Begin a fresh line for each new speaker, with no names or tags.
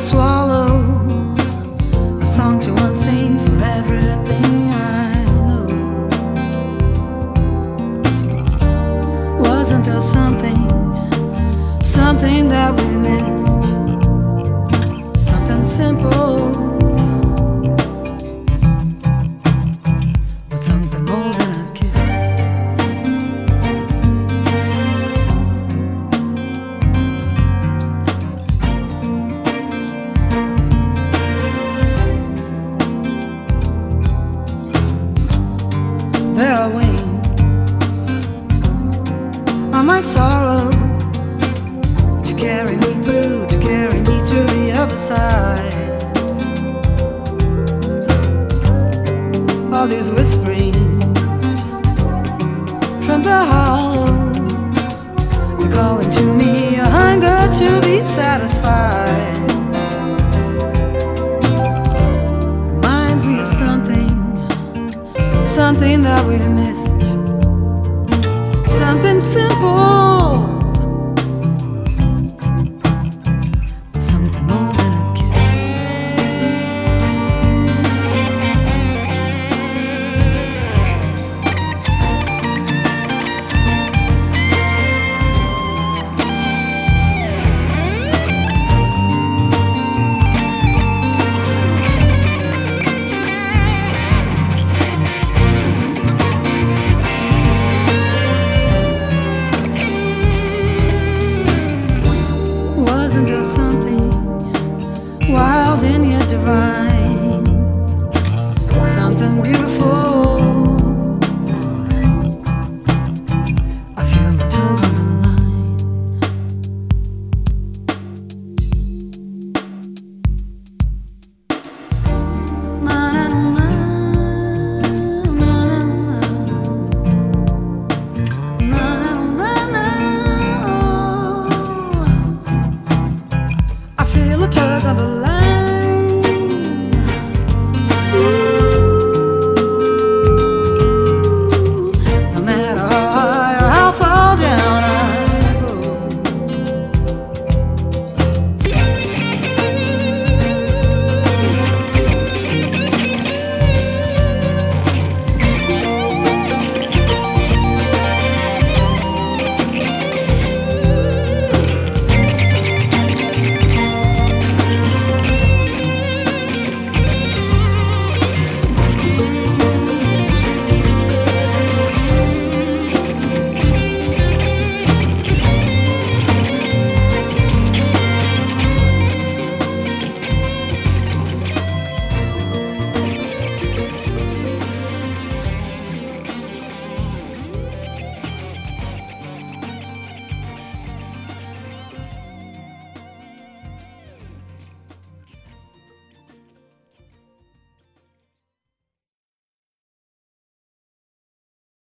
swallow a song to once sing for everything I know. Wasn't there something that we missed? Something simple, but something more than a kiss. There are wings on my sorrow to carry me through, to carry me to the other side. All these whisperings from the hollow, they're calling to me a hunger to be satisfied. Reminds me of something that we've missed. Something simple, but something more than a kiss. Wasn't there something? Why